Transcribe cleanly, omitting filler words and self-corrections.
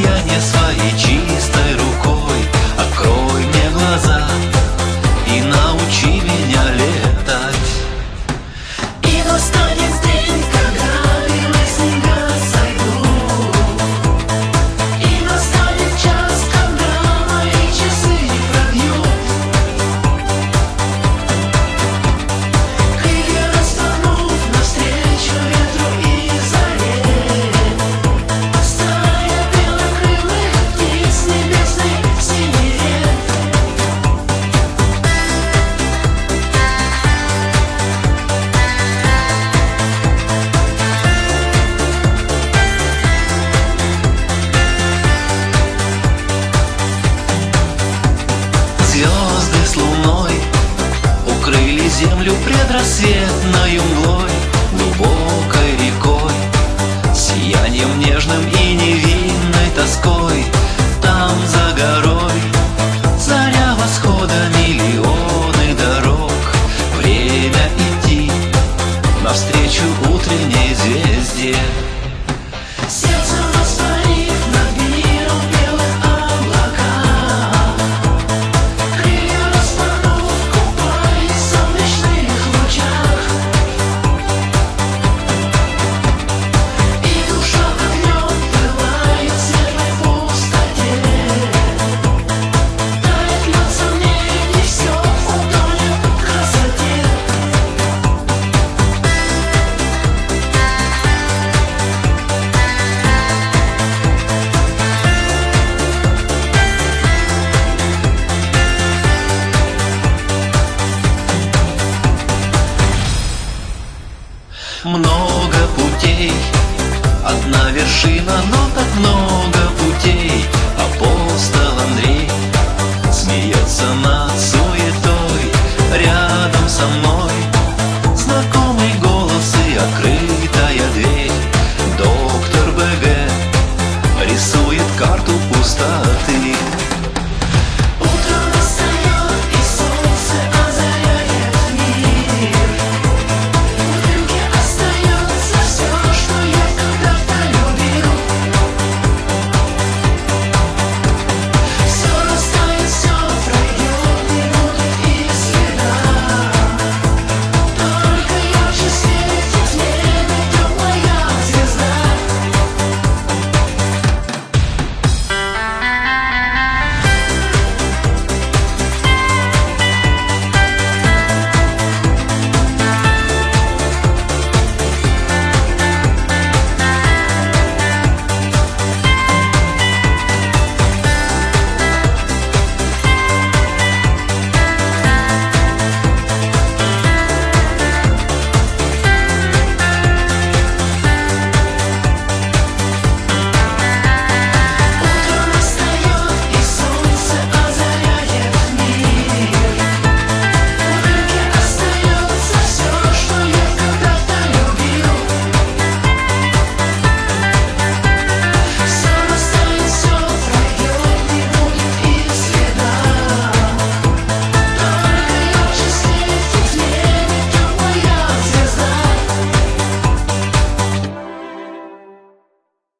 сияние своей чистой рукой. Открой мне глаза и научи меня летать. И настанет день, когда белые снега сойдут. И настанет час, когда мои часы пробьют. Крылья распахнув навстречу ветру и заре. Стая белокрылых птиц небесной синеве. Звезды с луной укрыли землю предрассветной мглой, глубокой рекой, сиянием нежным и невинной тоской. Там за горой заря восхода, миллионы дорог. Время идти навстречу утренней звезде. Сердцем воспарив над миром белых облаках, крылья распахнув, купаясь в солнечных лучах. И душа огнем пылает в светлой пустоте. Тает лед сомнений, все утонет в красоте. Много путей, одна вершина, но так много путей. Апостол Андрей смеется над суетой. Рядом со мной знакомый голос и открытая дверь. Доктор БГ рисует карту пустоты.